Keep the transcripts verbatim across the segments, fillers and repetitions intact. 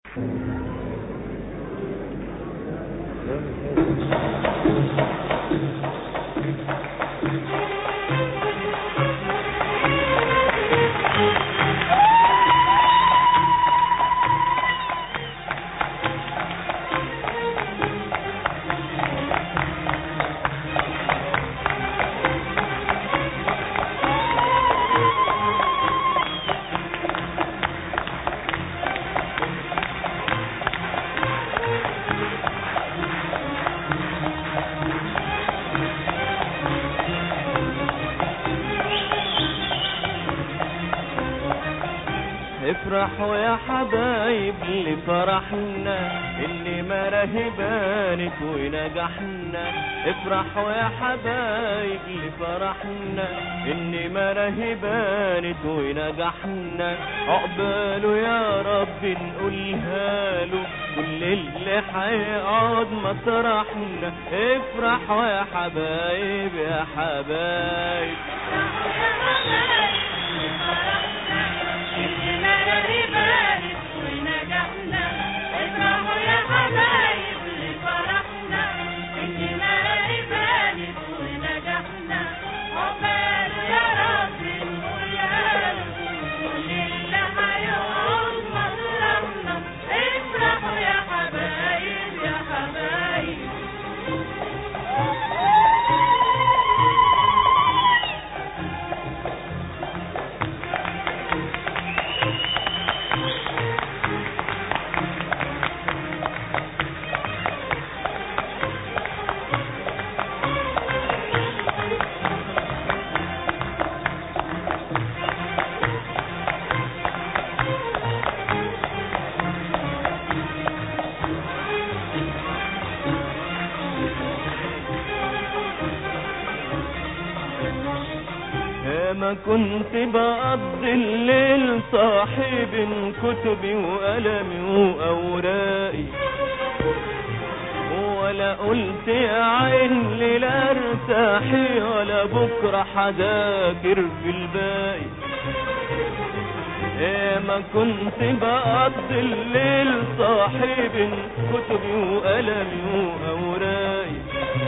افرحوا يا حبايب لفرحنا اللي مراهي بانت ونجحنا. افرحوا يا حبايب لفرحنا اللي مراهي بانت ونجحنا. عقباله يا رب نقولها له كل اللي هيقعد مطرحنا. افرحوا يا حبايب يا حبايب. ما كنت بقضي الليل صاحي بين كتبي وقلمي وأوراقي، ولا قلت يا عين لا ارتاحي ولا بكرة حذاكر في الباقي. ما كنت بقضي الليل صاحي بين كتبي وقلمي وأوراقي،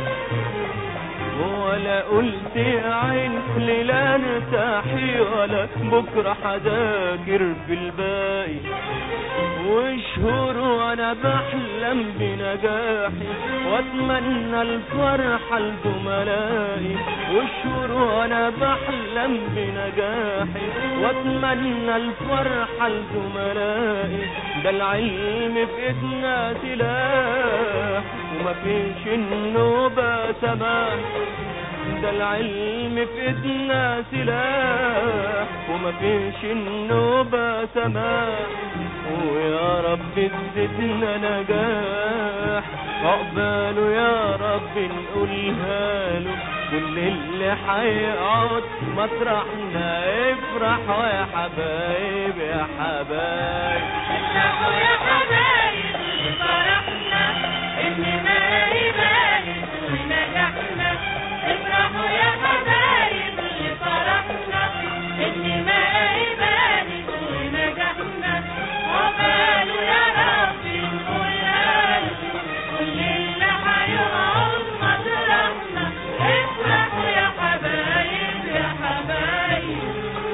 ولا قلت يا عين لا ارتاحي ولا بكرة حذاكر في الباقي. وشهور وانا بحلم بنجاحي واتمنى الفرحة لزملائي. وشهور وانا بحلم بنجاحي واتمنى الفرحة لزملائي. ده العلم في ايدنا سلاح ومفيش النوبة سماح. ده العلم في ايدنا سلاح ومفيش النوبة سماح. ويا رب تزيدنا نجاح عقباله يا رب نقولها له كل اللي هيقعد مطرحنا. افرحوا يا حبايب يا حبايب. افرحوا يا حبايب فرحنا اللي مالي بالي ونجحنا. افرحوا يا حبايب فرحنا اللي مالي بالي ونجحنا. عقباله يا رب نقولها له كل اللي هيقعد مطرحنا. افرحوا يا حبايب يا حبايب.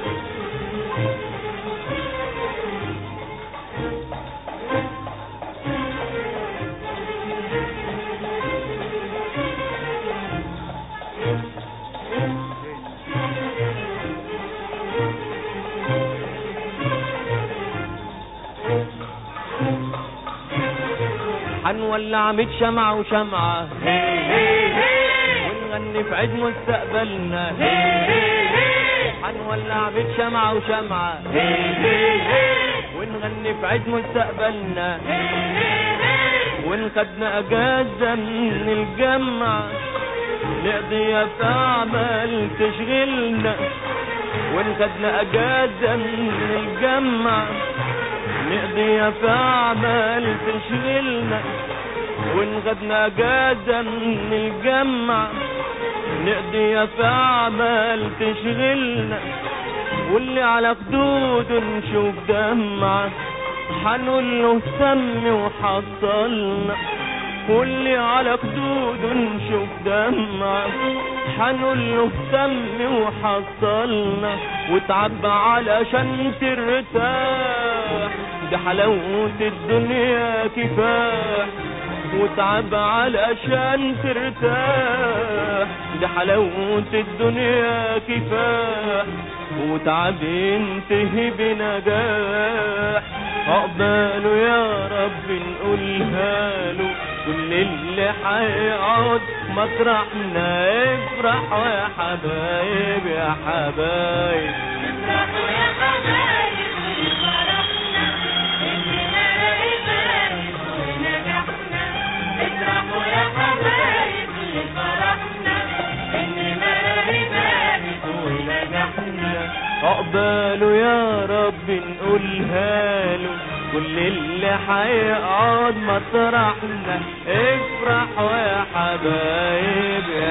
هنولع ميت شمعة وشمعة ونغني في عيد مستقبلنا. هنولع ميت شمعة وشمعة ونغني في عيد مستقبلنا. وإن خدنا أجازة من الجامعة نقضيها في أعمال تشغلنا. وإن خدنا أجازة من الجامعة نقضيها في أعمال تشغلنا. وإن خدنا أجازة من الجامعة نقضيها في أعمال تشغلنا. واللي على خدوده نشوف دمعة حنقول له سم وحصلنا واللي على خدوده نشوف دمع. حنقول له سم وحصلنا وتعب علشان ترتاح، دي حلاوة الدنيا كفاح. وتعب علشان ترتاح، دي حلاوة الدنيا كفاح. وتعب ينتهي بنجاح، عقباله يا رب نقولها له كل اللي هيقعد مطرحنا. افرحوا يا حبايب يا حبايب، افرحوا يا حبايب بفرحنا إننا بارك ونجحنا. افرحوا يا حبايب بفرحنا إننا بارك ونجحنا. عقباله يا رب نقولها له كل اللي هيقعد مطرحنا. افرحوا يا حبايب يا